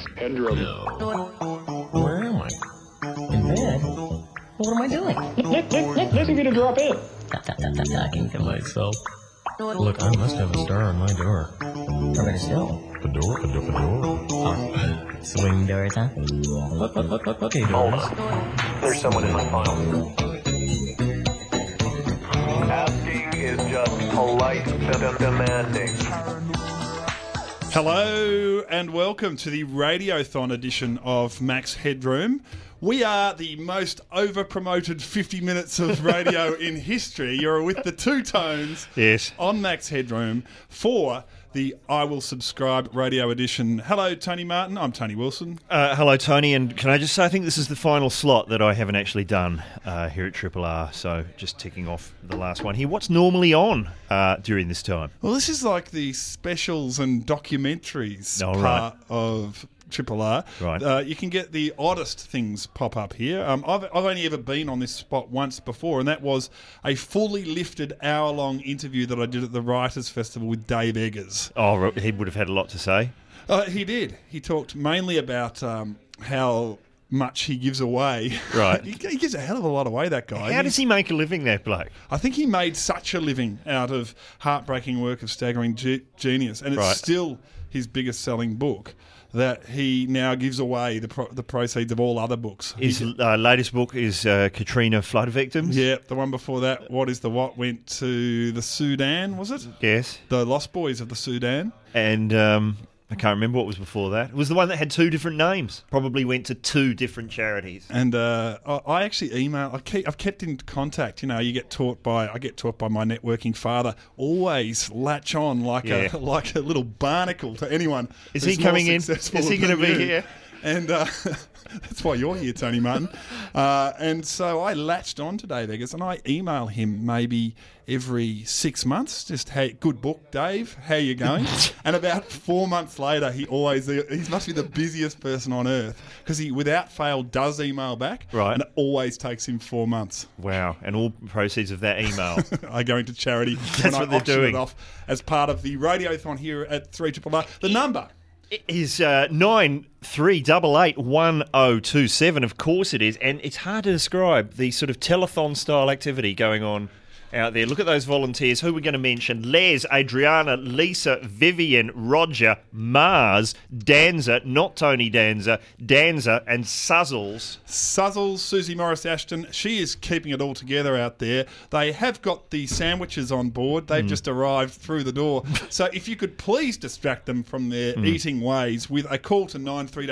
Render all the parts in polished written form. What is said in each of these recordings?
Max Headroom. Where am I? In bed? What am I doing? Nice of you to drop in. Talking to myself. Look, I must have a star on my door. Or better still, A door? oh, swing doors, huh? Okay, doors. There's someone in my file. Asking is just polite demanding. Hello and welcome to the Radiothon edition of Max Headroom. We are the most over-promoted 50 minutes of radio in history. You're with the Two Tones on Max Headroom for the I Will Subscribe radio edition. Hello, Tony Martin. I'm Tony Wilson. Hello, Tony. And can I just say, I think this is the final slot that I haven't actually done here at Triple R. So just ticking off the last one here. What's normally on during this time? Well, this is like the specials and documentaries part of Triple R. Right. You can get the oddest things pop up here. I've only ever been on this spot once before, and that was a fully lifted hour-long interview that I did at the Writers' Festival with Dave Eggers. Oh, he would have had a lot to say. He did. He talked mainly about how much he gives away. Right. He gives a hell of a lot away, that guy. How does he make a living, that bloke? I think he made such a living out of Heartbreaking Work of Staggering Genius, and it's still his biggest selling book, that he now gives away the proceeds of all other books. His latest book is Katrina Flood Victims. Yeah, the one before that, What is the What, went to the Sudan, was it? Yes. The Lost Boys of the Sudan. And I can't remember what was before that. It was the one that had two different names. Probably went to two different charities. And I actually I've kept in contact. You know, I get taught by my networking father. Always latch on like a little barnacle to anyone. Is he coming in? Is he going to be here? And that's why you're here, Tony Martin. And so I latched on to Dave Eggers, and I email him maybe every 6 months. Just, hey, good book, Dave. How you going? And about 4 months later, he must be the busiest person on earth, because he, without fail, does email back. Right. And it always takes him 4 months. Wow. And all proceeds of that email I go into charity. That's what they're doing. It off as part of the Radiothon here at 3RRR. The number is 93881027. Of course it is, and it's hard to describe the sort of telethon style activity going on out there. Look at those volunteers. Who we're going to mention: Les, Adriana, Lisa, Vivian, Roger, Mars, Danza, not Tony Danza, Danza, and Suzzles. Suzzles, Susie Morris Ashton. She is keeping it all together out there. They have got the sandwiches on board. They've just arrived through the door. So if you could please distract them from their eating ways with a call to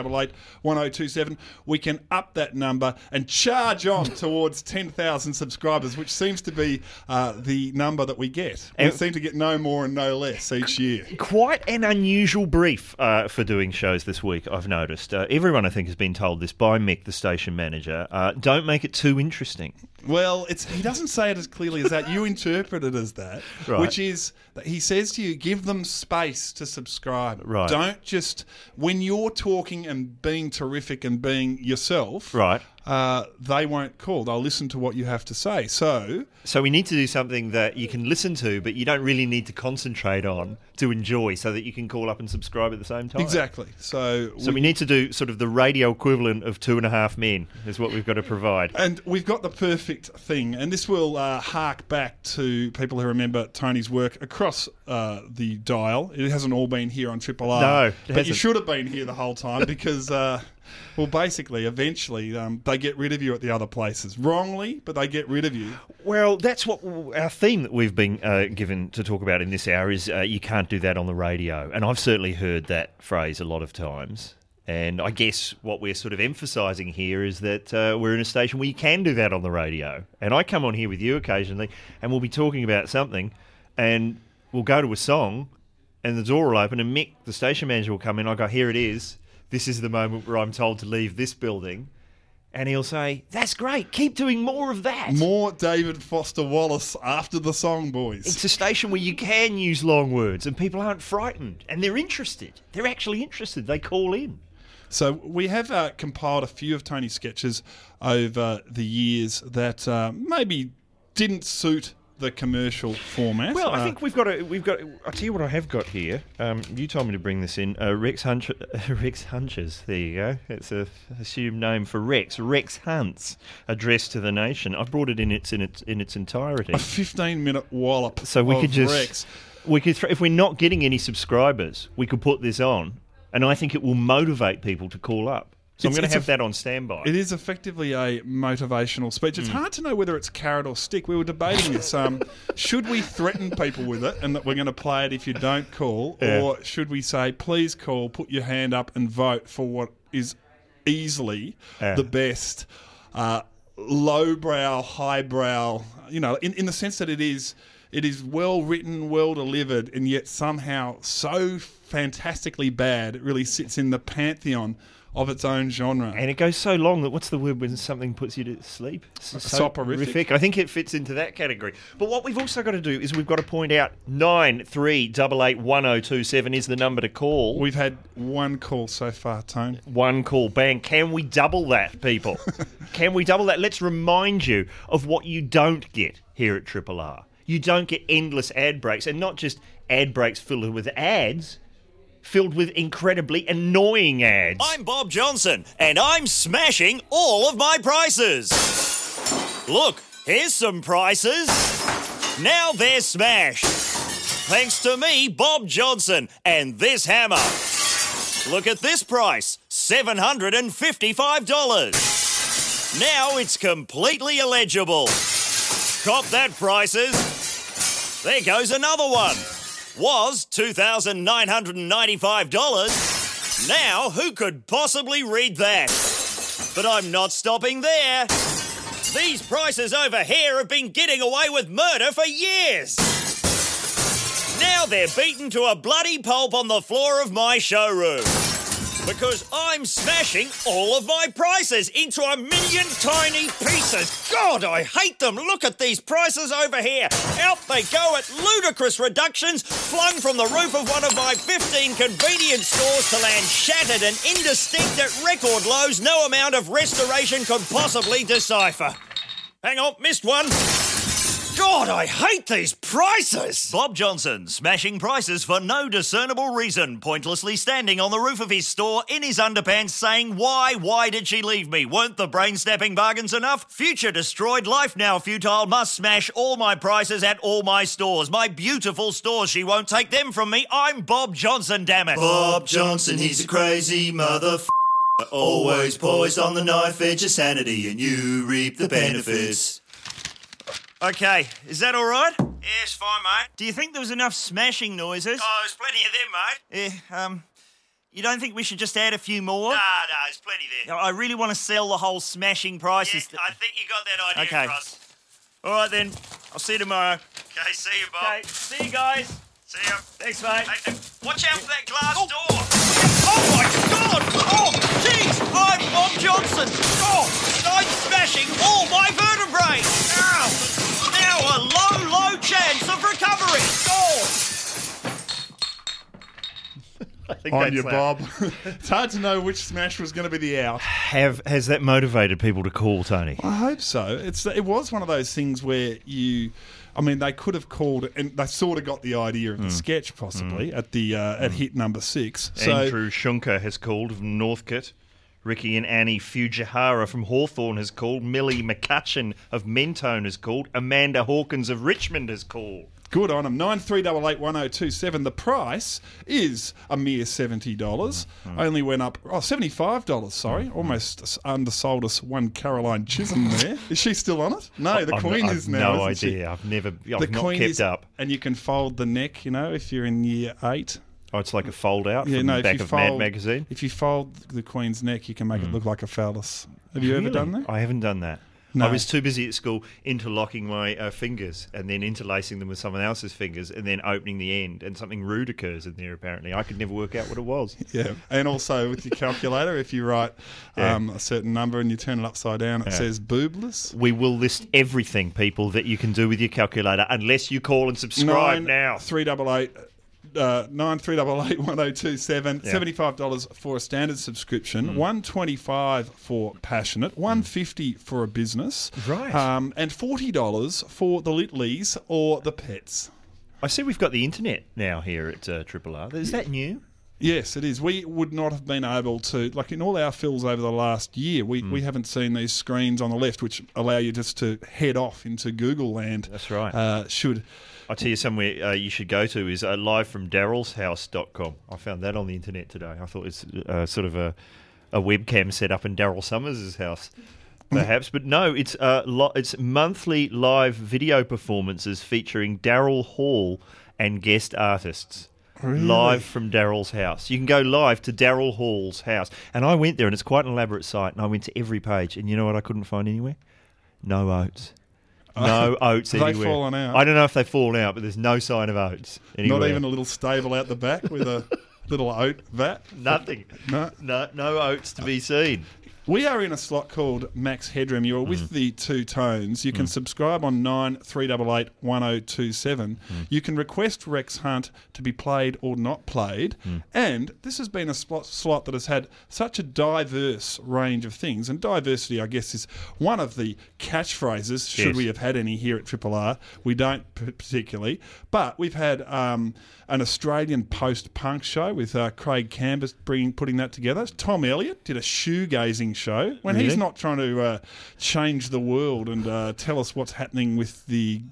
93881027, we can up that number and charge on towards 10,000 subscribers, which seems to be the number that we get. We seem to get no more and no less each year. Quite an unusual brief for doing shows this week, I've noticed. Everyone, I think, has been told this by Mick, the station manager. Don't make it too interesting. Well, he doesn't say it as clearly as that. You interpret it as that, right. Which is that he says to you, give them space to subscribe. Right. Don't just, when you're talking and being terrific and being yourself, right. They won't call. They'll listen to what you have to say. So we need to do something that you can listen to, but you don't really need to concentrate on to enjoy, so that you can call up and subscribe at the same time. Exactly. So we need to do sort of the radio equivalent of 2.5 Men is what we've got to provide. And we've got the perfect thing, and this will hark back to people who remember Tony's work across the dial. It hasn't all been here on Triple R. No, but you should have been here the whole time because... well, basically, eventually, they get rid of you at the other places. Wrongly, but they get rid of you. Well, that's what our theme that we've been given to talk about in this hour is you can't do that on the radio. And I've certainly heard that phrase a lot of times. And I guess what we're sort of emphasising here is that we're in a station where you can do that on the radio. And I come on here with you occasionally, and we'll be talking about something, and we'll go to a song, and the door will open, and Mick, the station manager, will come in. I go, here it is. This is the moment where I'm told to leave this building. And he'll say, that's great, keep doing more of that. More David Foster Wallace after the song, boys. It's a station where you can use long words and people aren't frightened. And they're interested. They're actually interested. They call in. So we have compiled a few of Tony's sketches over the years that maybe didn't suit the commercial format. Well, I think we've got. I'll tell you what I have got here. You told me to bring this in. Rex Hunches. There you go. It's a assumed name for Rex. Rex Hunts, addressed to the nation. I brought it in its entirety. A 15-minute wallop. So we of could just. Rex. We could, if we're not getting any subscribers, we could put this on, and I think it will motivate people to call up. So I'm going to have that on standby. It is effectively a motivational speech. It's hard to know whether it's carrot or stick. We were debating this. Should we threaten people with it and that we're going to play it if you don't call? Yeah. Or should we say, please call, put your hand up and vote for what is easily the best lowbrow, highbrow, in the sense that it is well written, well delivered, and yet somehow so fantastically bad it really sits in the pantheon of its own genre. And it goes so long that what's the word when something puts you to sleep? Soporific. I think it fits into that category. But what we've also got to do is we've got to point out 93881027 is the number to call. We've had one call so far, Tone. One call, bang. Can we double that, people? Can we double that? Let's remind you of what you don't get here at Triple R. You don't get endless ad breaks, and not just ad breaks filled with ads, filled with incredibly annoying ads. I'm Bob Johnson, and I'm smashing all of my prices. Look, here's some prices. Now they're smashed. Thanks to me, Bob Johnson, and this hammer. Look at this price, $755. Now it's completely illegible. Cop that, prices. There goes another one. Was $2,995. Now, who could possibly read that? But I'm not stopping there. These prices over here have been getting away with murder for years. Now they're beaten to a bloody pulp on the floor of my showroom. Because I'm smashing all of my prices into a million tiny pieces. God, I hate them. Look at these prices over here. Out they go at ludicrous reductions, flung from the roof of one of my 15 convenience stores to land shattered and indistinct at record lows no amount of restoration could possibly decipher. Hang on, missed one. God, I hate these prices! Bob Johnson, smashing prices for no discernible reason, pointlessly standing on the roof of his store in his underpants saying, why did she leave me? Weren't the brain-snapping bargains enough? Future destroyed, life now futile, must smash all my prices at all my stores. My beautiful stores, she won't take them from me. I'm Bob Johnson, damn it. Bob Johnson, he's a crazy motherfucker. Always poised on the knife edge of sanity, and you reap the benefits. Okay, is that all right? Yeah, it's fine, mate. Do you think there was enough smashing noises? Oh, there's plenty of them, mate. Yeah, you don't think we should just add a few more? No, there's plenty there. I really want to sell the whole smashing prices. Yeah, I think you got that idea Okay. across. All right, then. I'll see you tomorrow. Okay, see you, Bob. Okay, see you guys. See you. Thanks, mate. Hey, watch out for that glass door. Oh, my God! Oh, jeez! I'm Bob Johnson. Oh, I'm smashing all my vertebrae. Ow! Now a low chance of recovery. Oh! I think On that's you, that. Bob. It's hard to know which smash was going to be the out. Has that motivated people to call, Tony? I hope so. It was one of those things where they could have called it, and they sort of got the idea of the sketch possibly at hit number 6. So Andrew Shunker has called from Northcote. Ricky and Annie Fujihara from Hawthorne has called. Millie McCutcheon of Mentone has called. Amanda Hawkins of Richmond has called. good on them. 93881027. The price is a mere $70. Only went up $75. Sorry, almost undersold us one Caroline Chisholm there. Is she still on it? No, the Queen is now. No isn't she? idea. I've The not Queen kept is, up. and you can fold the neck. If you're in year 8. Oh, it's like a fold out from the back of Mad Magazine. If you fold the Queen's neck, you can make it look like a phallus. Have you ever done that? I haven't done that. No. I was too busy at school interlocking my fingers and then interlacing them with someone else's fingers and then opening the end, and something rude occurs in there apparently. I could never work out what it was. Yeah, and also with your calculator, if you write a certain number and you turn it upside down, it says boobless. We will list everything, people, that you can do with your calculator unless you call and subscribe now. 9388 9388 1027, $75 for a standard subscription, $125 for passionate, $150 for a business, Right. and $40 for the Litleys or the pets. I see we've got the internet now here at Triple R. Is that new? Yes, it is. We would not have been able to, like in all our fills over the last year, we haven't seen these screens on the left which allow you just to head off into Google land. That's right. I'll tell you somewhere you should go to is livefromdarrylshouse.com. I found that on the internet today. I thought it's sort of a webcam set up in Daryl Summers' house, perhaps. But no, it's monthly live video performances featuring Daryl Hall and guest artists. Really? Live from Daryl's house. You can go live to Daryl Hall's house. And I went there, and it's quite an elaborate site, and I went to every page. And you know what I couldn't find anywhere? No oats. No oats Have they anywhere. fallen out? I don't know if they've fallen out, but there's no sign of oats anywhere. Not even a little stable out the back with a little oat vat? Nothing. No oats to be seen. We are in a slot called Max Headroom. You're with the two tones. You can subscribe on 9388 1027. You can request Rex Hunt to be played or not played. And this has been a slot that has had such a diverse range of things. And diversity, I guess, is one of the catchphrases, should we have had any here at Triple R. We don't particularly. But we've had an Australian post-punk show with Craig Canvas putting that together. Tom Elliott did a shoegazing show when he's not trying to change the world and tell us what's happening with the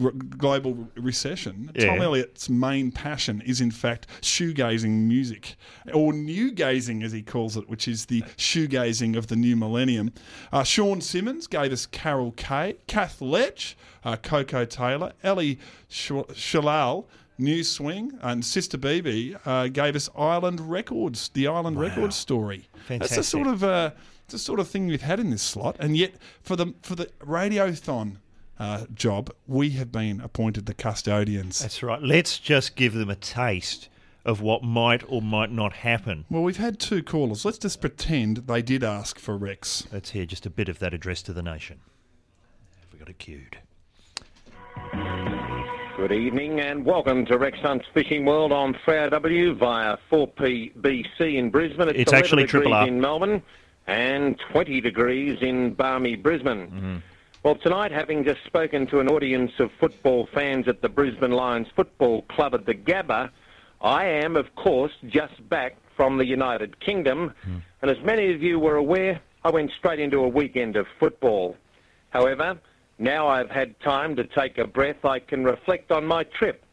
global recession. Yeah. Tom Elliott's main passion is in fact shoegazing music, or new gazing as he calls it, which is the shoegazing of the new millennium. Sean Simmons gave us Carol Kay, Kath Letch, Coco Taylor, Ellie Shalal, New Swing, and Sister BB gave us Island Records, the Island Records story. Fantastic. That's the sort of thing we've had in this slot, and yet for the Radiothon job, we have been appointed the custodians. That's right. Let's just give them a taste of what might or might not happen. Well, we've had two callers. Let's just pretend they did ask for Rex. Let's hear just a bit of that address to the nation. Have we got it queued? Good evening and welcome to Rex Hunt's Fishing World on 3RW via 4PBC in Brisbane. It's actually 11 Triple R. degrees in Melbourne and 20 degrees in balmy Brisbane. Well, tonight, having just spoken to an audience of football fans at the Brisbane Lions Football Club at the Gabba, I am, of course, just back from the United Kingdom. And as many of you were aware, I went straight into a weekend of football. However, now I've had time to take a breath, I can reflect on my trip.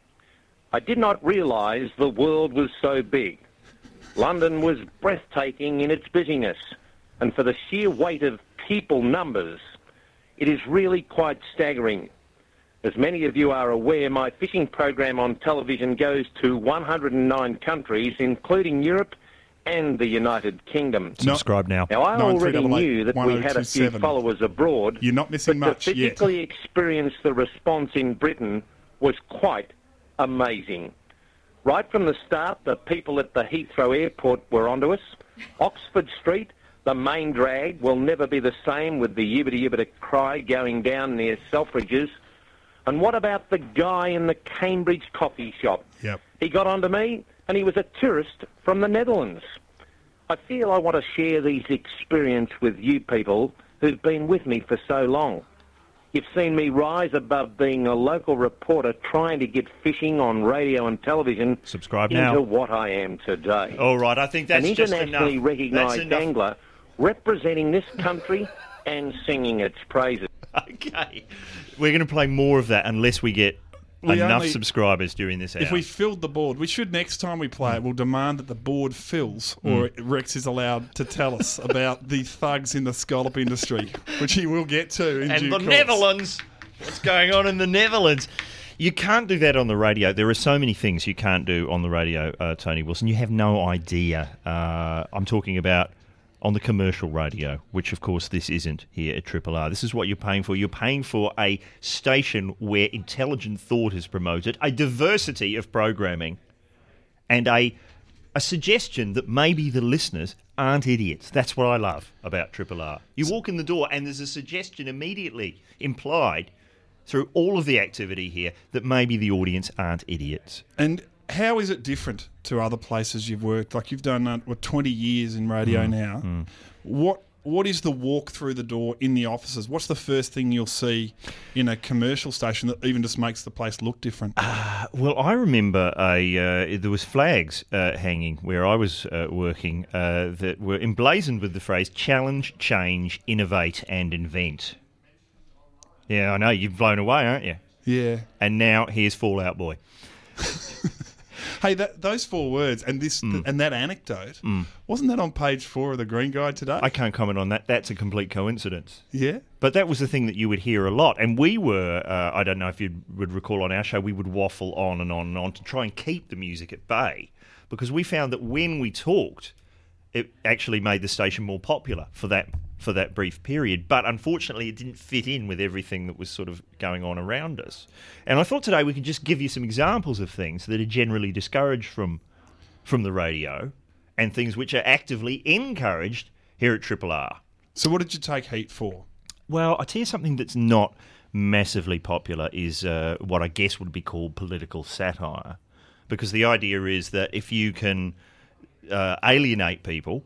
I did not realise the world was so big. London was breathtaking in its busyness, and for the sheer weight of people numbers, it is really quite staggering. As many of you are aware, my fishing program on television goes to 109 countries, including Europe and the United Kingdom. Subscribe now. Now, I already 9388 knew that we had a few 1027. followers abroad. You're not missing but much to yet. physically experience the response in Britain was quite amazing. Right from the start, the people at the Heathrow Airport were onto us. Oxford Street, the main drag, will never be the same with the yibbity-yibbity cry going down near Selfridges. And what about the guy in the Cambridge coffee shop? Yep. He got onto me, and he was a tourist from the Netherlands. I feel I want to share these experiences with you people who've been with me for so long. You've seen me rise above being a local reporter trying to get fishing on radio and television Subscribe into now. what I am today. All right, I think that's An just enough. internationally That's recognised enough. angler representing this country and singing its praises. Okay. We're going to play more of that unless we get enough only- subscribers during this hour. If we filled the board, we should, next time we play it, we'll demand that the board fills, or Rex is allowed to tell us about the thugs in the scallop industry, which he will get to in and due the course. Netherlands. What's going on in the Netherlands? You can't do that on the radio. There are so many things you can't do on the radio, Tony Wilson. You have no idea. I'm talking about on the commercial radio, which of course this isn't here at Triple R. This is what you're paying for. You're paying for a station where intelligent thought is promoted, a diversity of programming, and a suggestion that maybe the listeners aren't idiots. That's what I love about Triple R. You walk in the door and there's a suggestion immediately implied through all of the activity here that maybe the audience aren't idiots. And How is it different to other places you've worked? Like you've done 20 years in radio now. What is the walk through the door in the offices? What's the first thing you'll see in a commercial station that even just makes the place look different? Well, I remember there was flags hanging where I was working that were emblazoned with the phrase "Challenge, Change, Innovate and Invent." Yeah, I know, you've blown away, aren't you? Yeah. And now here's Fallout Boy. Hey, those 4 words and and that anecdote, wasn't that on page 4 of the Green Guide today? I can't comment on that. That's a complete coincidence. Yeah. But that was the thing that you would hear a lot. And we were, I don't know if you would recall on our show, we would waffle on and on and on to try and keep the music at bay, because we found that when we talked, it actually made the station more popular for that brief period. But unfortunately, it didn't fit in with everything that was sort of going on around us. And I thought today we could just give you some examples of things that are generally discouraged from the radio and things which are actively encouraged here at Triple R. So what did you take heat for? Well, I tell you something that's not massively popular is what I guess would be called political satire, because the idea is that if you can alienate people,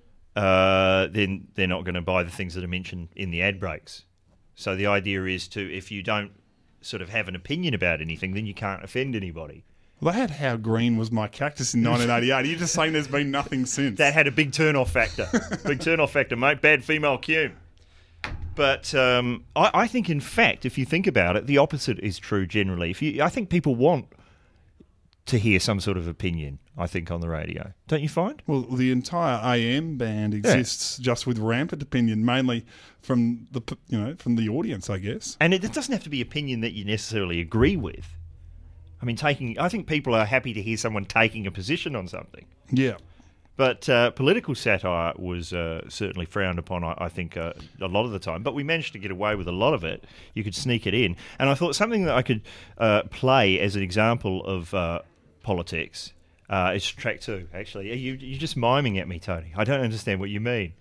then they're not going to buy the things that are mentioned in the ad breaks. So the idea is if you don't sort of have an opinion about anything, then you can't offend anybody. Well, they had How Green Was My Cactus in 1988. You're just saying there's been nothing since. That had a big turn-off factor. Big turn-off factor, mate. Bad female cue. But I think, in fact, if you think about it, the opposite is true generally. I think people want to hear some sort of opinion, I think, on the radio. Don't you find? Well, the entire AM band exists just with rampant opinion, mainly from the audience, I guess. And it doesn't have to be opinion that you necessarily agree with. I mean, I think people are happy to hear someone taking a position on something. Yeah. But political satire was certainly frowned upon, I think, a lot of the time. But we managed to get away with a lot of it. You could sneak it in. And I thought something that I could play as an example of politics is track 2, actually. You're just miming at me, Tony. I don't understand what you mean.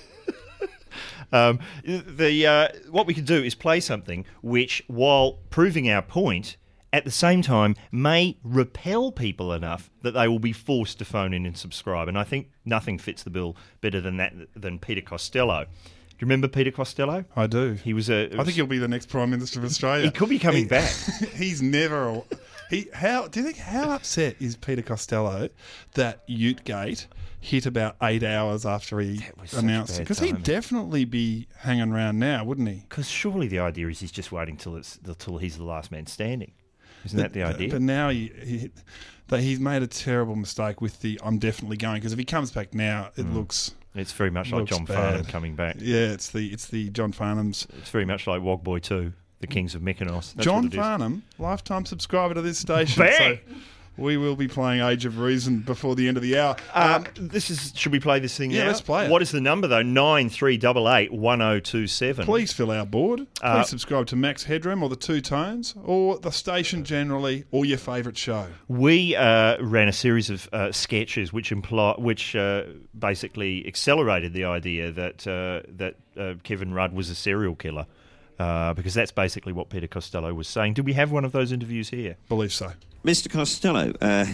What we could do is play something which, while proving our point, at the same time may repel people enough that they will be forced to phone in and subscribe. And I think nothing fits the bill better than Peter Costello. Do you remember Peter Costello? I do. He was I think he'll be the next Prime Minister of Australia. He could be coming back. He's never... do you think how upset is Peter Costello that Utegate hit about 8 hours after he announced it? Because he'd definitely be hanging around now, wouldn't he? Because surely the idea is he's just waiting till he's the last man standing. Isn't that the idea? But now he's made a terrible mistake with the "I'm definitely going," because if he comes back now, it looks... It's very much like John Farnham coming back. Yeah, it's the John Farnham's... It's very much like Wogboy 2, the Kings of Mykonos. That's John Farnham, lifetime subscriber to this station. Bang! So we will be playing Age of Reason before the end of the hour. Should we play this thing now? Yeah, let's play it. What is the number, though? 93881027. Please fill our board. Please subscribe to Max Headroom or the Two Tones or the station generally or your favourite show. We ran a series of sketches which basically accelerated the idea that Kevin Rudd was a serial killer. Because that's basically what Peter Costello was saying. Do we have one of those interviews here? Believe so. Mr. Costello,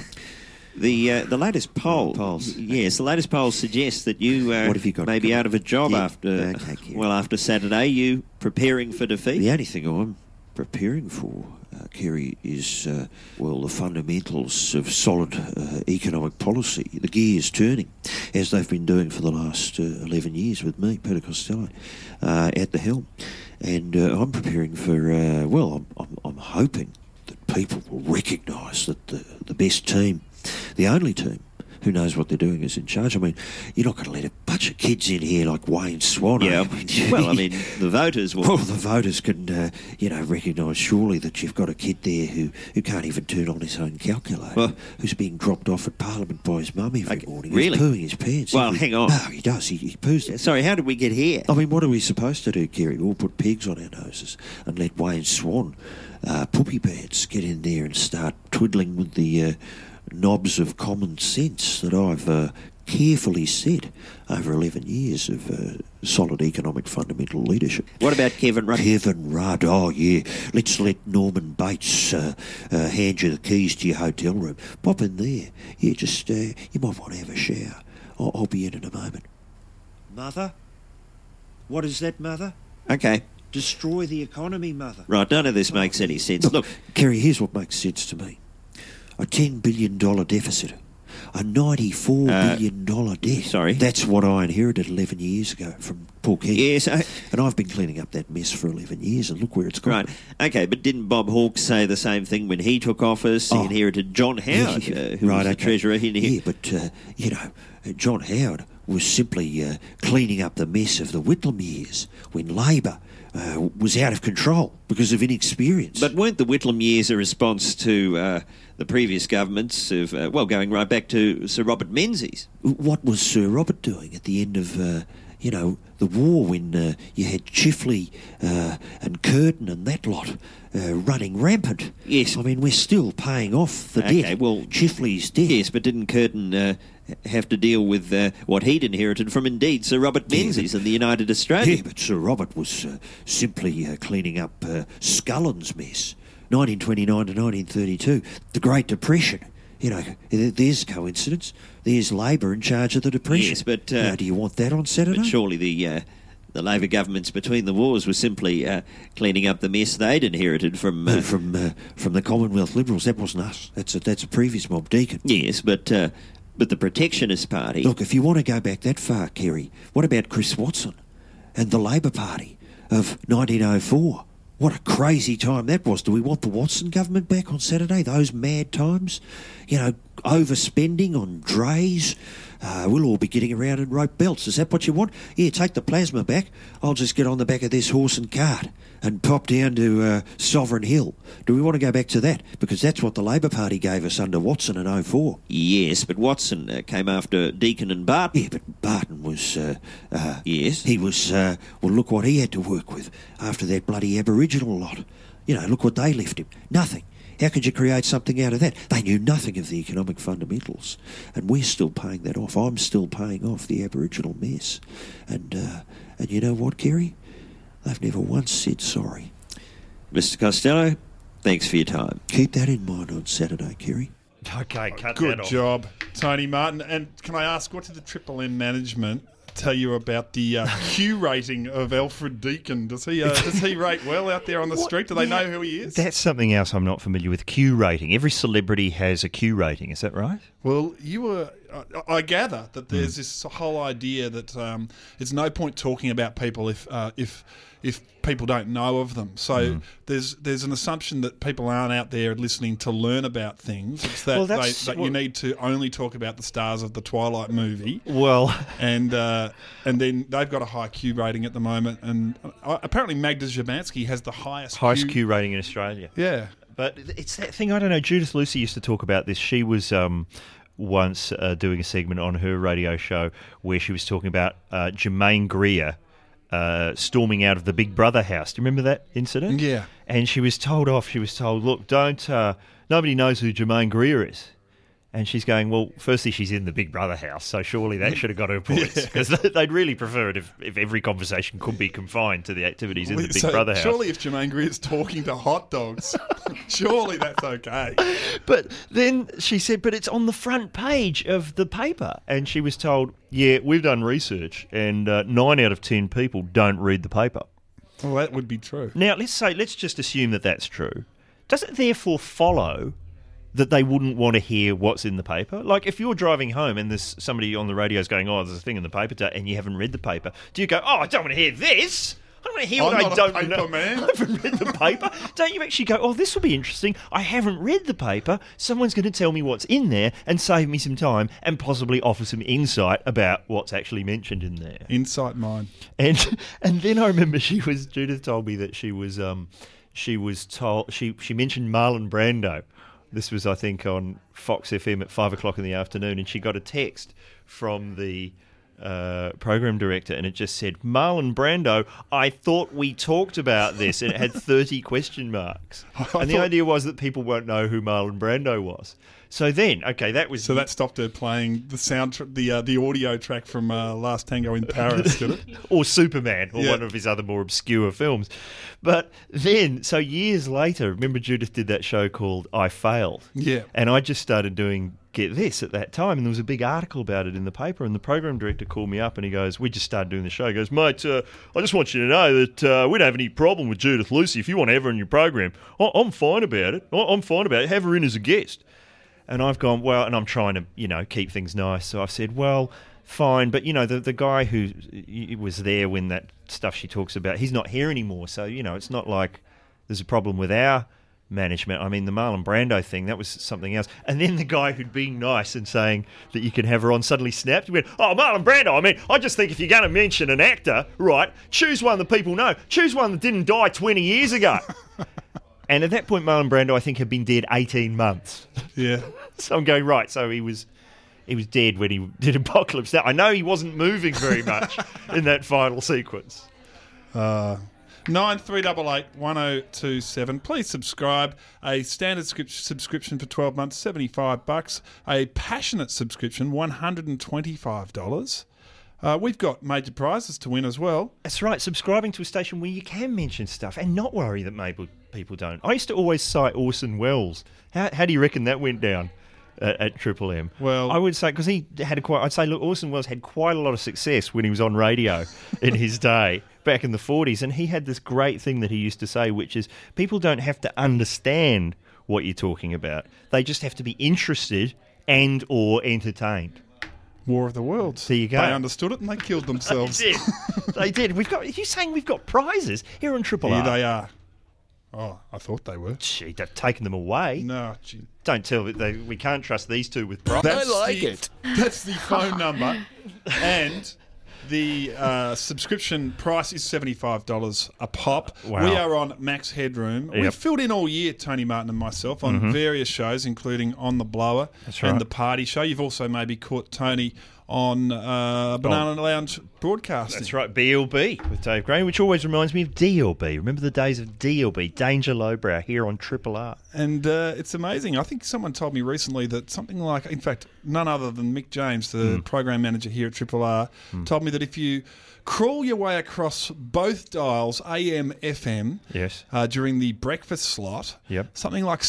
the latest polls. Yes, the latest polls suggest that you what have you got? may be out of a job after Saturday. You preparing for defeat? The only thing I'm preparing for, Kerry, is the fundamentals of solid economic policy. The gears turning, as they've been doing for the last 11 years with me, Peter Costello, at the helm. And I'm preparing for, I'm hoping that people will recognise that the best team, the only team who knows what they're doing is in charge. I mean, you're not going to let a bunch of kids in here like Wayne Swan. Yeah, the voters will. Well, the voters can, recognise surely that you've got a kid there who can't even turn on his own calculator, who's being dropped off at Parliament by his mum every morning. Really? He's pooing his pants. Well, hang on. No, he does. He poos. Sorry, how did we get here? I mean, what are we supposed to do, Kerry? We'll put pigs on our noses and let Wayne Swan, poopy pants, get in there and start twiddling with the knobs of common sense that I've carefully set over 11 years of solid economic fundamental leadership. What about Kevin Rudd? Kevin Rudd, oh yeah. Let's let Norman Bates hand you the keys to your hotel room. Pop in there. Yeah, just, you might want to have a shower. I'll be in a moment. Mother? What is that, Mother? Okay. Destroy the economy, Mother. Right, none of this makes any sense. Look, Kerry, here's what makes sense to me. A $10 billion deficit. A $94 billion debt. Sorry? That's what I inherited 11 years ago from Paul King. Yes. And I've been cleaning up that mess for 11 years, and look where it's gone. Right. Okay, but didn't Bob Hawke say the same thing when he took office? He inherited John Howard, who was the Treasurer. Yeah, but, John Howard was simply cleaning up the mess of the Whitlam years when Labor was out of control because of inexperience. But weren't the Whitlam years a response to the previous governments of, going right back to Sir Robert Menzies? What was Sir Robert doing at the end of, the war when you had Chifley and Curtin and that lot running rampant? Yes. I mean, we're still paying off the debt. Well, Chifley's debt. Yes, but didn't Curtin have to deal with what he'd inherited from, indeed, Sir Robert Menzies and the United Australia? Yeah, but Sir Robert was simply cleaning up Scullen's mess. 1929 to 1932, the Great Depression. There's coincidence. There's Labor in charge of the Depression. Yes, but... do you want that on Saturday? But surely the Labor governments between the wars were simply cleaning up the mess they'd inherited from... from the Commonwealth Liberals. That wasn't us. That's a previous Mob Deacon. Yes, but the Protectionist Party... Look, if you want to go back that far, Kerry, what about Chris Watson and the Labor Party of 1904? What a crazy time that was. Do we want the Watson government back on Saturday? Those mad times? Overspending on drays? We'll all be getting around in rope belts. Is that what you want? Yeah, take the plasma back. I'll just get on the back of this horse and cart and pop down to Sovereign Hill. Do we want to go back to that? Because that's what the Labor Party gave us under Watson in 04. Yes, but Watson came after Deakin and Barton. Yeah, but Barton was... yes? He was... look what he had to work with after that bloody Aboriginal lot. Look what they left him. Nothing. How could you create something out of that? They knew nothing of the economic fundamentals. And we're still paying that off. I'm still paying off the Aboriginal mess. And you know what, Kerry? They've never once said sorry. Mr. Costello, thanks for your time. Keep that in mind on Saturday, Kerry. Okay, cut that Good off. job, Tony Martin. And can I ask, what did the Triple M management tell you about the Q rating of Alfred Deakin? Does he rate well out there on the street? Do they know who he is? That's something else I'm not familiar with. Q rating. Every celebrity has a Q rating. Is that right? Well, I gather that there's this whole idea that it's no point talking about people if people don't know of them. So there's an assumption that people aren't out there listening to learn about things. It's that you need to only talk about the stars of the Twilight movie. Well, and then they've got a high Q rating at the moment, and apparently Magda Szymanski has the highest Q rating in Australia. Yeah. But it's that thing, I don't know, Judith Lucy used to talk about this. She was once doing a segment on her radio show where she was talking about Jermaine Greer storming out of the Big Brother house. Do you remember that incident? Yeah. And she was told off. She was told, look, don't... nobody knows who Jermaine Greer is. And she's going, well, firstly, she's in the Big Brother house, so surely that should have got her points. Because they'd really prefer it if every conversation could be confined to the activities in the Big Brother house. Surely if Jermaine Greer's talking to hot dogs, surely that's okay. But then she said, but it's on the front page of the paper. And she was told, yeah, we've done research, and 9 out of 10 people don't read the paper. Well, that would be true. Now, let's just assume that that's true. Does it therefore follow that they wouldn't want to hear what's in the paper? Like, if you're driving home and there's somebody on the radio's going, oh, there's a thing in the paper, and you haven't read the paper, do you go, oh, I don't want to hear this? I don't want to hear what I don't know. Man. I haven't read the paper. Don't you actually go, oh, this will be interesting. I haven't read the paper. Someone's going to tell me what's in there and save me some time and possibly offer some insight about what's actually mentioned in there. Insight mine. And then I remember Judith told me that she was told, she mentioned Marlon Brando. This was, I think, on Fox FM at 5 o'clock in the afternoon, and she got a text from the program director, and it just said, Marlon Brando, I thought we talked about this, and it had 30 question marks. And the idea was that people won't know who Marlon Brando was. So then, okay, that was... So that stopped her playing the the audio track from Last Tango in Paris, did it? Or Superman, or one of his other more obscure films. But then, so years later, remember Judith did that show called I Failed? Yeah. And I just started doing Get This at that time, and there was a big article about it in the paper, and the program director called me up and he goes, we just started doing the show. He goes, mate, I just want you to know that we don't have any problem with Judith Lucy. If you want to have her in your program, I'm fine about it. I'm fine about it. Have her in as a guest. And I've gone, well, and I'm trying to, keep things nice. So I've said, well, fine. But, the guy who was there when that stuff she talks about, he's not here anymore. So, it's not like there's a problem with our management. I mean, the Marlon Brando thing, that was something else. And then the guy who'd been nice and saying that you could have her on suddenly snapped. He went, oh, Marlon Brando, I mean, I just think if you're going to mention an actor, right, choose one that people know. Choose one that didn't die 20 years ago. And at that point, Marlon Brando, I think, had been dead 18 months. Yeah. So I'm going, right, so he was dead when he did Apocalypse Now. I know he wasn't moving very much in that final sequence. 9388 1027. Please subscribe. A standard subscription for 12 months, $75. A passionate subscription, $125. We've got major prizes to win as well. That's right, subscribing to a station where you can mention stuff and not worry that maybe people don't. I used to always cite Orson Welles. How do you reckon that went down at Triple M? Well, I would say, because he had look, Orson Welles had quite a lot of success when he was on radio in his day, back in the 40s, and he had this great thing that he used to say, which is, people don't have to understand what you're talking about. They just have to be interested and or entertained. War of the Worlds. There you go. They understood it and they killed themselves. They did. Are you saying we've got prizes here on Triple R? Here they are. Oh, I thought they were. Gee, they've taken them away. No, gee. Don't tell me we can't trust these two with prizes. That's the phone number. And the subscription price is $75 a pop. Wow. We are on Max Headroom. Yep. We've filled in all year, Tony Martin and myself, on various shows, including On the Blower and The Party Show. You've also maybe caught Tony on Banana Lounge Broadcasting. That's right, BLB with Dave Graham, which always reminds me of DLB. Remember the days of DLB, Danger Lowbrow, here on Triple R. And it's amazing. I think someone told me recently that something like, in fact, none other than Mick James, the program manager here at Triple R, told me that if you crawl your way across both dials, AM, FM, yes, during the breakfast slot, yep, something like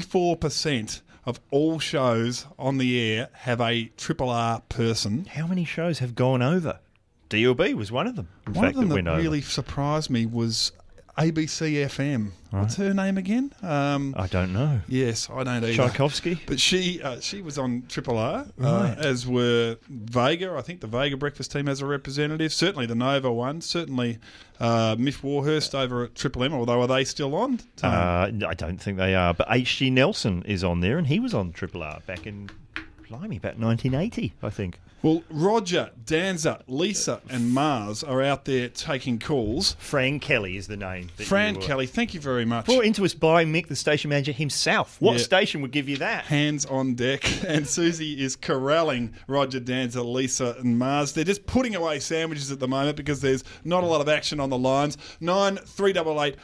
64% of all shows on the air have a Triple R person. How many shows have gone over? DLB was one of them. One of them that really surprised me was ABC FM. Right. What's her name again? I don't know. Yes, I don't either. Tchaikovsky? But she was on Triple R, right, as were Vega. I think the Vega breakfast team has a representative. Certainly the Nova one. Certainly Miff Warhurst over at Triple M, although are they still on? I don't think they are. But H.G. Nelson is on there, and he was on Triple R back in, blimey, about 1980, I think. Well, Roger, Danza, Lisa and Mars are out there taking calls. Fran Kelly is the name. Fran Kelly, thank you very much. Brought into us by Mick, the station manager himself. What station would give you that? Hands on deck. And Susie is corralling Roger, Danza, Lisa and Mars. They're just putting away sandwiches at the moment because there's not a lot of action on the lines. 9388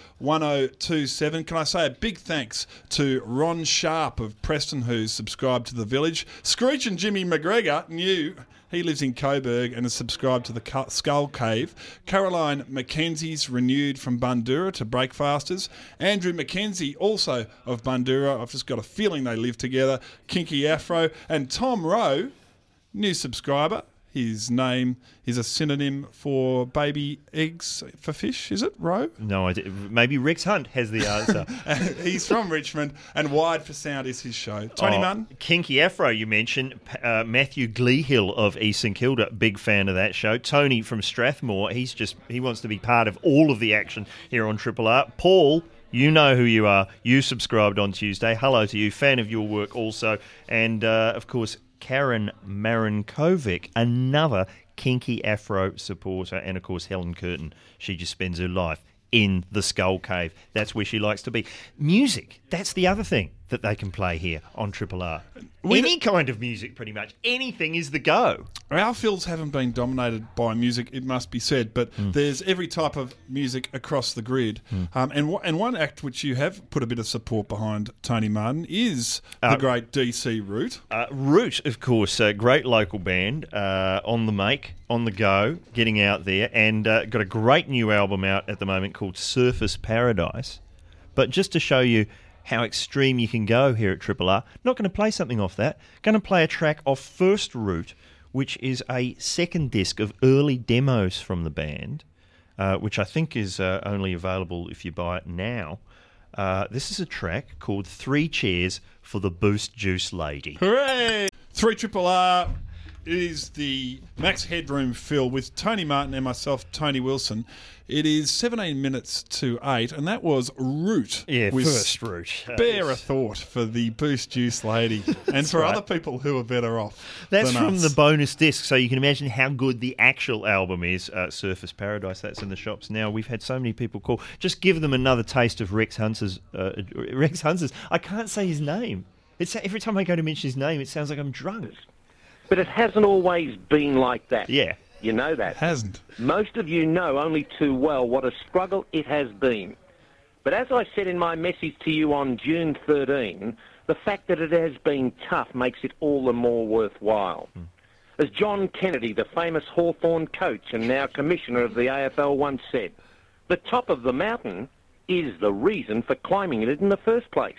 1027. Can I say a big thanks to Ron Sharp of Preston, who's subscribed to The Village. Screech and Jimmy McGregor, new. He lives in Coburg and is subscribed to the Skull Cave. Caroline Mackenzie's renewed from Bundoora to Breakfasters. Andrew Mackenzie, also of Bundoora. I've just got a feeling they live together. Kinky Afro. And Tom Rowe, new subscriber. His name is a synonym for baby eggs for fish, is it, Rowe? No idea. Maybe Rex Hunt has the answer. He's from Richmond, and Wide for Sound is his show. Tony Martin? Kinky Afro, you mentioned. Matthew Gleehill of East St Kilda, big fan of that show. Tony from Strathmore, he wants to be part of all of the action here on Triple R. Paul, you know who you are. You subscribed on Tuesday. Hello to you. Fan of your work also. And, of course, Karen Marinkovic, another Kinky Afro supporter, and of course Helen Curtin. She just spends her life in the Skull Cave. That's where she likes to be. Music, that's the other thing that they can play here on Triple R. We Any kind of music, pretty much. Anything is the go. Our fields haven't been dominated by music, it must be said, but there's every type of music across the grid. And one act which you have put a bit of support behind, Tony Martin, is the great DC Root. Root, of course, a great local band, on the make, on the go, getting out there, and got a great new album out at the moment called Surface Paradise. But just to show you how extreme you can go here at Triple R, not going to play something off that. Going to play a track off First Root, which is a second disc of early demos from the band, which I think is only available if you buy it now. This is a track called 3 Chairs for the Boost Juice Lady. Hooray! 3 Triple R is the Max Headroom fill with Tony Martin and myself, Tony Wilson. It is 17 minutes to 8, and that was Root. Yeah, with First Root. Spare a thought for the Boost Juice Lady and for other people who are better off. That's than from us. the bonus disc, so you can imagine how good the actual album is, Surface Paradise. That's in the shops now. We've had so many people call. Just give them another taste of Rex Hunter's. Rex Hunter's. I can't say his name. It's every time I go to mention his name, it sounds like I'm drunk. But it hasn't always been like that. Yeah. You know that. Hasn't. Most of you know only too well what a struggle it has been. But as I said in my message to you on June 13, the fact that it has been tough makes it all the more worthwhile. As John Kennedy, the famous Hawthorn coach and now commissioner of the AFL, once said, the top of the mountain is the reason for climbing it in the first place.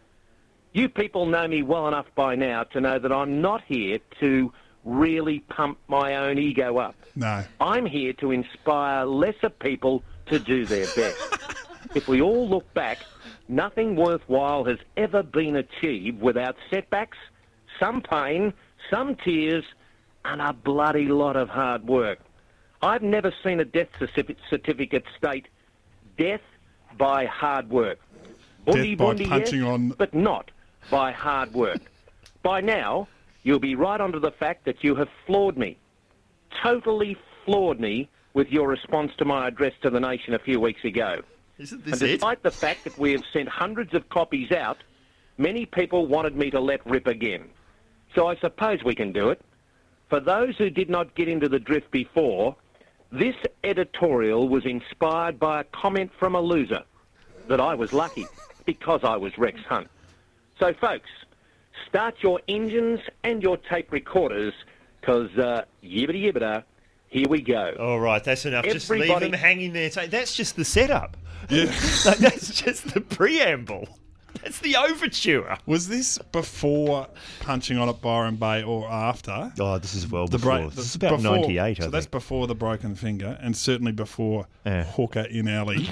You people know me well enough by now to know that I'm not here to really pump my own ego up. No. I'm here to inspire lesser people to do their best. If we all look back, nothing worthwhile has ever been achieved without setbacks, some pain, some tears, and a bloody lot of hard work. I've never seen a death certificate state death by hard work. Death by punching yes, on... but not by hard work. By now, you'll be right onto the fact that you have floored me, totally floored me with your response to my address to the nation a few weeks ago. Isn't And this it? despite the fact that we have sent hundreds of copies out, many people wanted me to let rip again. So I suppose we can do it. For those who did not get into the drift before, this editorial was inspired by a comment from a loser, that I was lucky because I was Rex Hunt. So, folks, start your engines and your tape recorders, because yibbity yibbida, here we go. All right, that's enough. Just leave Everybody- them hanging there. That's just the setup. Yeah. Like, that's just the preamble. That's the overture. Was this before punching on at Byron Bay or after? Oh, this is well The before. break, This is about 98, I So think. that's before the broken finger, and certainly before Hooker in Alley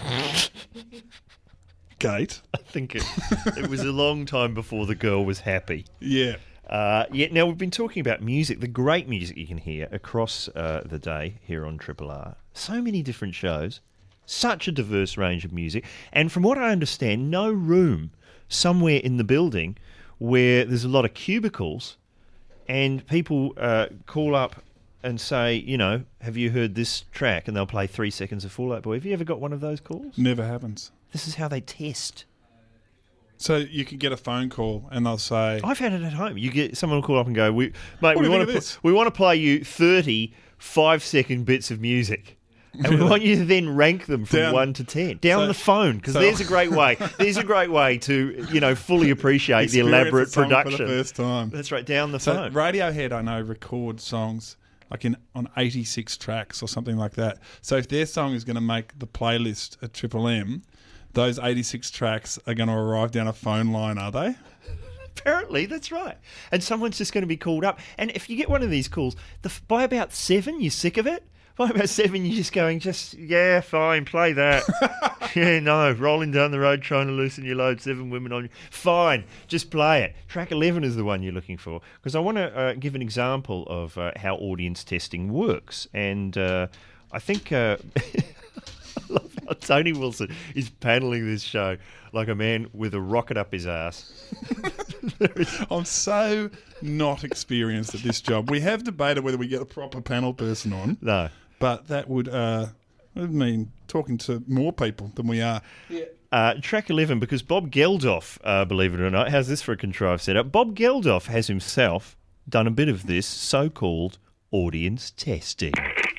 Gate. I think it was a long time before the girl was happy. Yeah. Now, we've been talking about music, the great music you can hear across the day here on Triple R. So many different shows, such a diverse range of music, and from what I understand, no room somewhere in the building where there's a lot of cubicles and people call up and say, you know, have you heard this track? And they'll play 3 seconds of Fall Out Boy. Have you ever got one of those calls? Never happens. This is how they test. So you can get a phone call and they'll say... I've had it at home. You get someone will call up and go, we do want you think of to this? we want to play you 30 5-second bits of music. And we want you to then rank them from Down- 1 to 10 down so- the phone, because so- there's a great way. There's a great way to, you know, fully appreciate the experience elaborate a song production. for the first time. That's right, down the So phone. Radiohead, I know, record songs like on 86 tracks or something like that. So if their song is going to make the playlist at Triple M, those 86 tracks are going to arrive down a phone line, are they? Apparently, that's right. And someone's just going to be called up. And if you get one of these calls, by about 7, you're sick of it. By about 7, you're just going, yeah, fine, play that. Yeah, no, rolling down the road trying to loosen your load, 7 women on you. Fine, just play it. Track 11 is the one you're looking for. Because I want to give an example of how audience testing works. And I think... I love how Tony Wilson is panelling this show like a man with a rocket up his ass. I'm so not experienced at this job. We have debated whether we get a proper panel person on. No. But that would mean talking to more people than we are. Yeah. Track 11, because Bob Geldof, believe it or not, how's this for a contrived setup? Bob Geldof has himself done a bit of this so-called audience testing.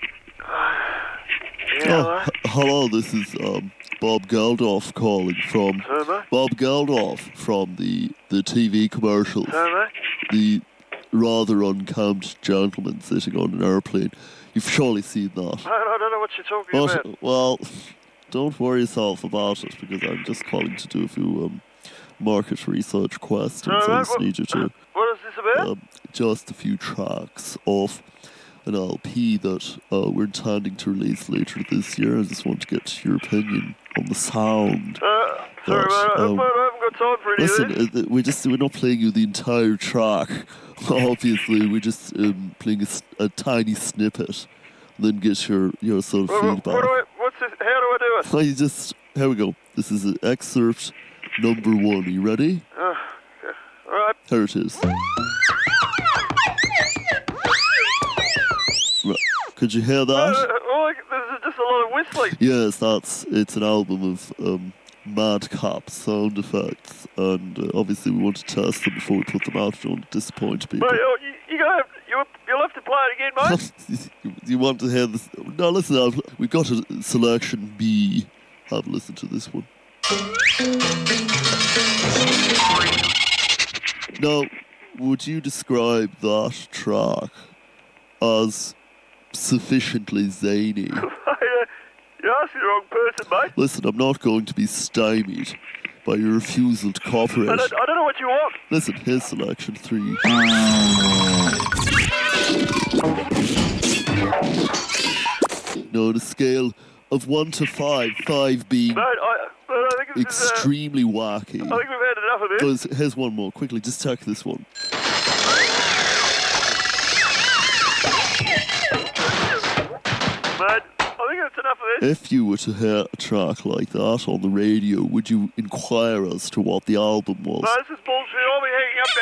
Hello, this is Bob Geldof calling from Bob Geldof from the TV commercials. The rather unkempt gentleman sitting on an airplane. You've surely seen that. I don't know what you're talking about. Well, don't worry yourself about it, because I'm just calling to do a few market research questions. I just need you to... What is this about? Just a few tracks off an LP that we're intending to release later this year. I just want to get your opinion on the sound. Sorry, man, I haven't got time for any of this. We're not playing you the entire track. Obviously, we're just playing a tiny snippet, and then get your sort of feedback. What's this? How do I do it? Here we go. This is excerpt number 1. Are you ready? Okay. All right. Here it is. Could you hear that? There's just a lot of whistling. Yes, it's an album of madcap sound effects, and obviously we want to test them before we put them out. We don't want to disappoint people. Mate, you'll have to play it again, mate. You want to hear this? No, listen, we've got a selection B. Have a listen to this one. Now, would you describe that track as sufficiently zany? You're asking the wrong person, mate. Listen, I'm not going to be stymied by your refusal to cooperate. I don't know what you want. Listen, here's selection 3. No, on a scale of 1 to 5, 5 being I think it's extremely wacky. I think we've had enough of this. Here's one more. Quickly, just check this one. Mate, I think that's enough of this. If you were to hear a track like that on the radio, would you inquire as to what the album was? No, this is bullshit. I'll be hanging up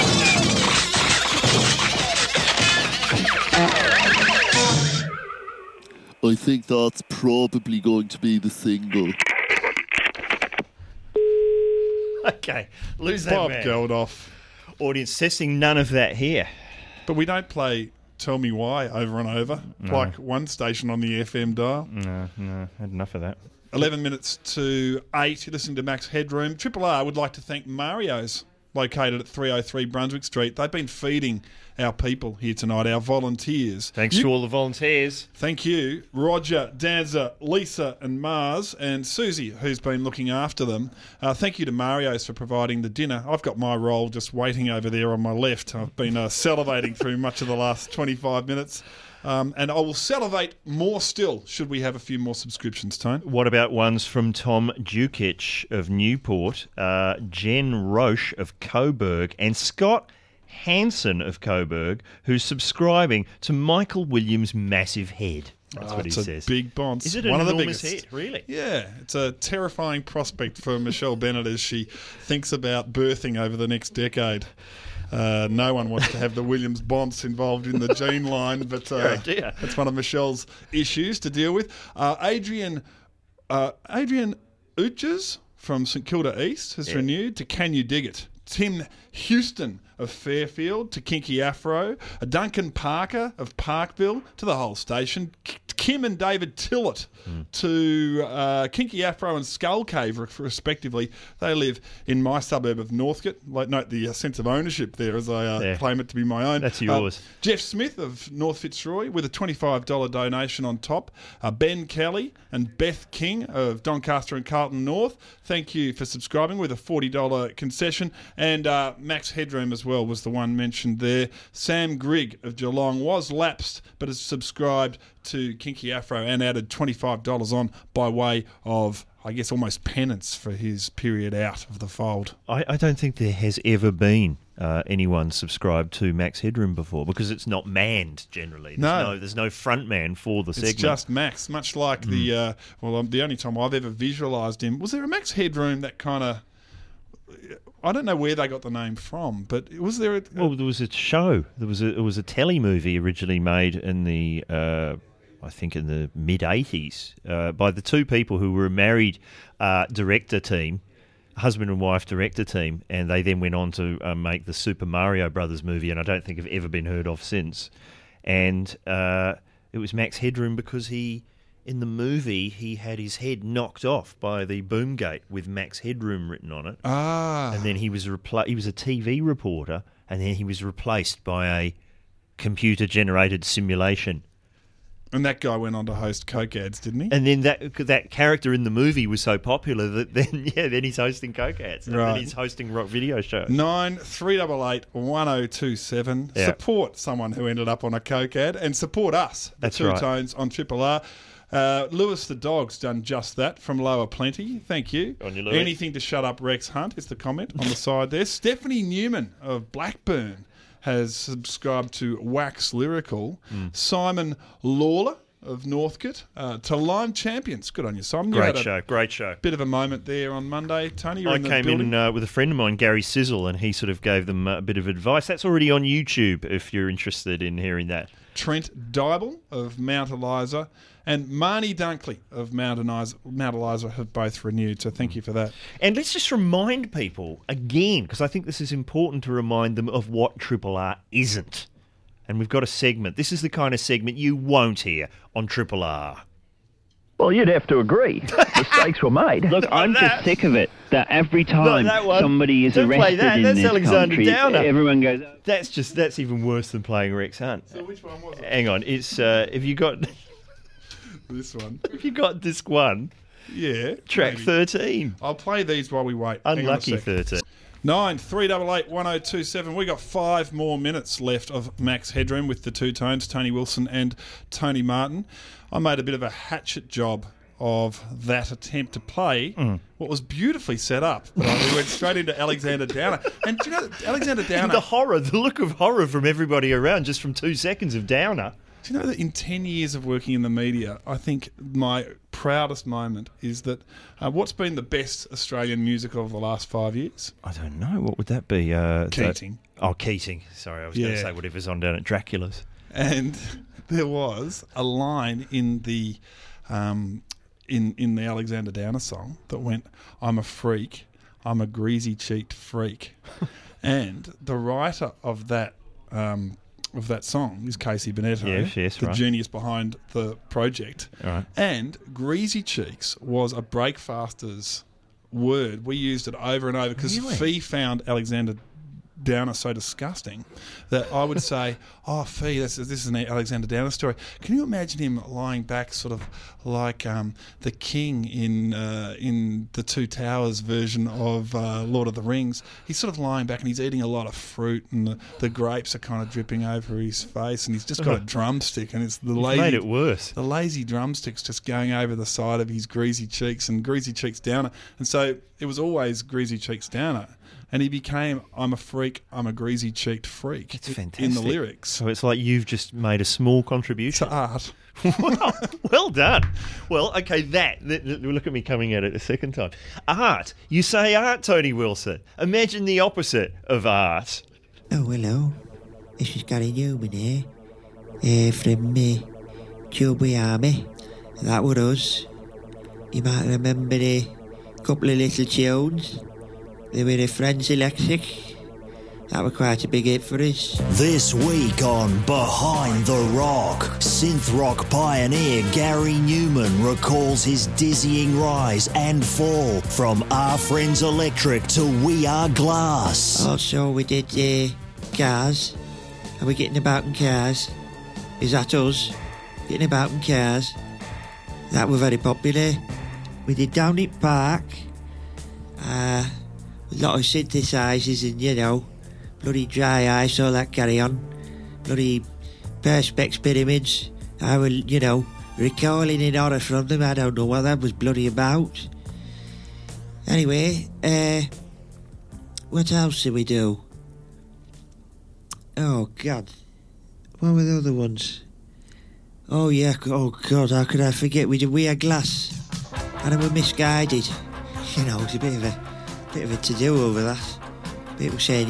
now. I think that's probably going to be the single. Okay, lose that Bob man. Geldof. Audience testing, none of that here. But we don't play Tell Me Why over and over, like one station on the FM dial. No, had enough of that. 11 minutes to 8, you're listening to Max Headroom. Triple R would like to thank Mario's, located at 303 Brunswick Street. They've been feeding our people here tonight, our volunteers. Thanks to all the volunteers. Thank you. Roger, Danza, Lisa and Mars, and Susie, who's been looking after them. Thank you to Mario's for providing the dinner. I've got my roll just waiting over there on my left. I've been salivating through much of the last 25 minutes. And I will salivate more still should we have a few more subscriptions, Tone. What about ones from Tom Dukic of Newport, Jen Roche of Coburg, and Scott Hansen of Coburg, who's subscribing to Michael Williams' massive head. That's what he says. It's a big bonce. Is it an enormous head, really? Yeah, it's a terrifying prospect for Michelle Bennett as she thinks about birthing over the next decade. No one wants to have the Williams bonce involved in the gene line, but that's one of Michelle's issues to deal with. Adrian Uchas from St Kilda East has renewed to Can You Dig It? Tim Houston of Fairfield to Kinky Afro, Duncan Parker of Parkville to the whole station, Kim and David Tillett to Kinky Afro and Skull Cave, respectively. They live in my suburb of Northcote. Note the sense of ownership there as I claim it to be my own. That's yours. Jeff Smith of North Fitzroy with a $25 donation on top. Ben Kelly and Beth King of Doncaster and Carlton North. Thank you for subscribing with a $40 concession. And Max Headroom as well was the one mentioned there. Sam Grigg of Geelong was lapsed but has subscribed to Kinky Afro and added $25 on by way of, I guess, almost penance for his period out of the fold. I don't think there has ever been anyone subscribed to Max Headroom before, because it's not manned generally. There's no front man for the segment. It's just Max, much like the only time I've ever visualised him. Was there a Max Headroom that kind of... I don't know where they got the name from, but was there there was a show. It was a telly movie originally made in the... I think in the mid-80s, by the two people who were a married director team, husband and wife director team, and they then went on to make the Super Mario Brothers movie, and I don't think have ever been heard of since. And it was Max Headroom because in the movie, he had his head knocked off by the boom gate with Max Headroom written on it. And then he was a TV reporter, and then he was replaced by a computer-generated simulation. And that guy went on to host Coke ads, didn't he? And then that character in the movie was so popular that then he's hosting Coke ads. And then he's hosting rock video shows. 9388 1027. Yeah. Support someone who ended up on a Coke ad and support us. That's Two right. Tones on Triple R. Lewis the Dog's done just that from Lower Plenty. Thank you. On you, Louis. Anything to shut up Rex Hunt is the comment on the side there. Stephanie Newman of Blackburn has subscribed to Wax Lyrical. Simon Lawler of Northcote to Lime Champions. Good on you, Simon. Great show. Bit of a moment there on Monday. Tony, you're I in the came building. in with a friend of mine, Gary Sizzle, and he sort of gave them a bit of advice. That's already on YouTube if you're interested in hearing that. Trent Dybel of Mount Eliza and Marnie Dunkley of Mount Eliza have both renewed, so thank you for that. And let's just remind people again, because I think this is important to remind them of what Triple R isn't. And we've got a segment. This is the kind of segment you won't hear on Triple R. Well, you'd have to agree. Mistakes were made. Look, I'm just sick of it. That every time somebody is arrested in That's this Alexander country, Downer. everyone goes... That's even worse than playing Rex Hunt. So which one was it? Hang on. It's if you got this one. If you got disc 1. Yeah. Track maybe. 13. I'll play these while we wait. Hang on a Unlucky sec. 13. 9388 1027. We got 5 more minutes left of Max Headroom with the Two Tones, Tony Wilson and Tony Martin. I made a bit of a hatchet job of that attempt to play what was beautifully set up. But we went straight into Alexander Downer. And do you know that Alexander Downer... And the look of horror from everybody around just from 2 seconds of Downer. Do you know that in 10 years of working in the media, I think my proudest moment is that what's been the best Australian musical of the last 5 years? I don't know. What would that be? Keating. Keating. Sorry, I was going to say whatever's on down at Dracula's. And there was a line in the in the Alexander Downer song that went, "I'm a freak, I'm a greasy-cheeked freak," and the writer of that song is Casey Bonetto, yes, the right. genius behind the project. Right. And greasy cheeks was a breakfaster's word. We used it over and over because Fee found Alexander Downer so disgusting that I would say, "Oh, Fee, this is an Alexander Downer story." Can you imagine him lying back, sort of like the king in the Two Towers version of Lord of the Rings? He's sort of lying back and he's eating a lot of fruit, and the grapes are kind of dripping over his face, and he's just got a drumstick, and it's made it worse. The lazy drumsticks just going over the side of his greasy cheeks, and greasy cheeks Downer, and so it was always greasy cheeks Downer. And he became, "I'm a freak, I'm a greasy-cheeked freak." It's fantastic. In the lyrics. So it's like you've just made a small contribution. To art. well done. Well, okay, look at me coming at it a second time. Art. You say art, Tony Wilson. Imagine the opposite of art. Oh, hello. This is Gary Newman here. From Kilby Army. That was us. You might remember a couple of little tunes. They were a Friends Electric. That were quite a big hit for us. This week on Behind the Rock, synth rock pioneer Gary Newman recalls his dizzying rise and fall from Our Friends Electric to We Are Glass. Also, we did Cars. Are we getting about in cars? Is that us? Getting about in cars. That were very popular. We did Down at Park. A lot of synthesizers and, bloody dry ice, all that carry on. Bloody Perspex pyramids. I will, recalling in horror from them. I don't know what that was bloody about. Anyway, what else did we do? Oh, God. What were the other ones? Oh, yeah. Oh, God, how could I forget? We did We Are Glass. And we were Misguided. It's a bit of a to-do over that. People saying,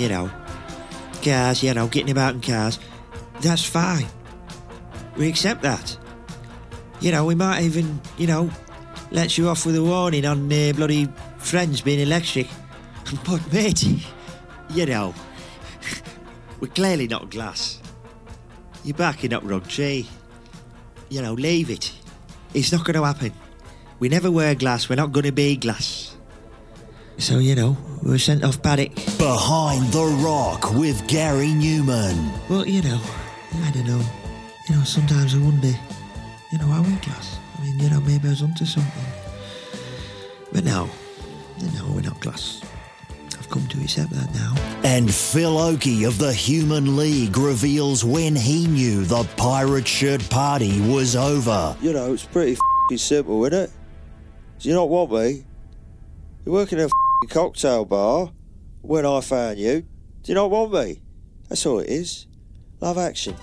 cars, getting about in cars. That's fine. We accept that. You know, we might even, let you off with a warning on bloody Friends being electric. But, mate, we're clearly not glass. You're backing up wrong tree. Leave it. It's not going to happen. We never were glass. We're not going to be glass. So, we were sent off paddock. Behind the Rock with Gary Newman. Well, I don't know. Sometimes I wonder, are we glass? I mean, maybe I was onto something. But no, we're not glass. I've come to accept that now. And Phil Oakey of the Human League reveals when he knew the pirate shirt party was over. It's pretty f***ing simple, isn't it? Do you not want me? You're working in a f***ing cocktail bar when I found you. Do you not want me? That's all it is. Love action.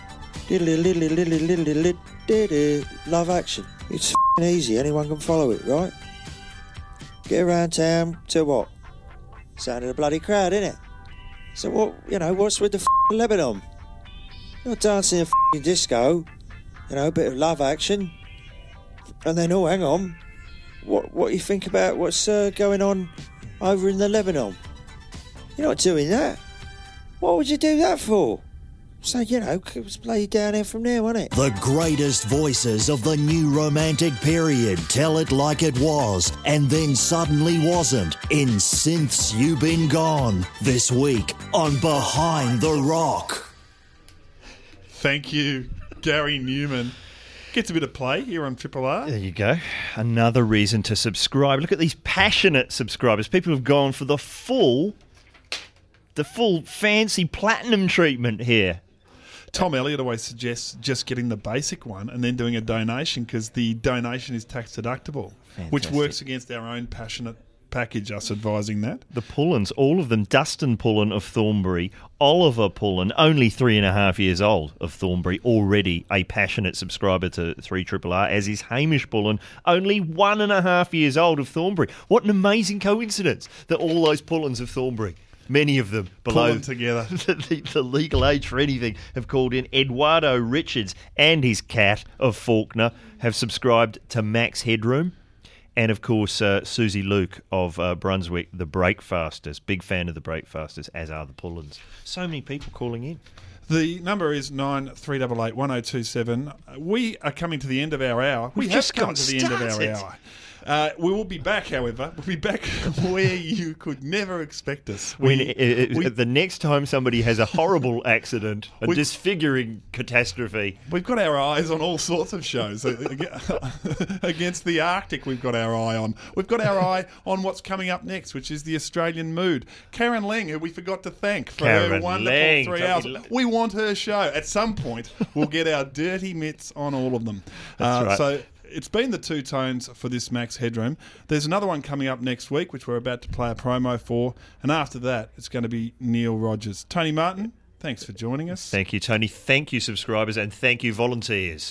Love action. It's f***ing easy. Anyone can follow it, right? Get around town to what? Sound of the bloody crowd, innit? So what, what's with the f***ing Lebanon? You're dancing in a f***ing disco, a bit of love action. And then, oh, hang on. What do you think about what's going on over in the Lebanon? You're not doing that. What would you do that for? So, it was played down here from there, wasn't it? The greatest voices of the new romantic period tell it like it was, and then suddenly wasn't, in Synths You Been Gone, this week on Behind the Rock. Thank you, Gary Newman. Gets a bit of play here on Triple R. There you go. Another reason to subscribe. Look at these passionate subscribers. People have gone for the full fancy platinum treatment here. Tom Elliott always suggests just getting the basic one and then doing a donation because the donation is tax deductible, which works against our own passionate package, us advising that. The Pullens, all of them, Dustin Pullen of Thornbury, Oliver Pullen, only 3.5 years old of Thornbury, already a passionate subscriber to 3RRR, as is Hamish Pullen, only 1.5 years old of Thornbury. What an amazing coincidence that all those Pullens of Thornbury, many of them below together. the legal age for anything, have called in. Eduardo Richards and his cat of Faulkner have subscribed to Max Headroom. And, of course, Susie Luke of Brunswick, the Breakfasters. Big fan of the Breakfasters, as are the Pullens. So many people calling in. The number is 9388 1027. We are coming to the end of our hour. We have come to the end of our hour. We will be back, however. We'll be back where you could never expect us. The next time somebody has a horrible accident, a disfiguring catastrophe. We've got our eyes on all sorts of shows. Against the Arctic, we've got our eye on. We've got our eye on what's coming up next, which is the Australian Mood. Karen Leng, who we forgot to thank for her wonderful 3 hours. We want her show. At some point, we'll get our dirty mitts on all of them. That's right. So it's been the two tones for this Max Headroom. There's another one coming up next week, which we're about to play a promo for. And after that, it's going to be Neil Rogers. Tony Martin, thanks for joining us. Thank you, Tony. Thank you, subscribers. And thank you, volunteers.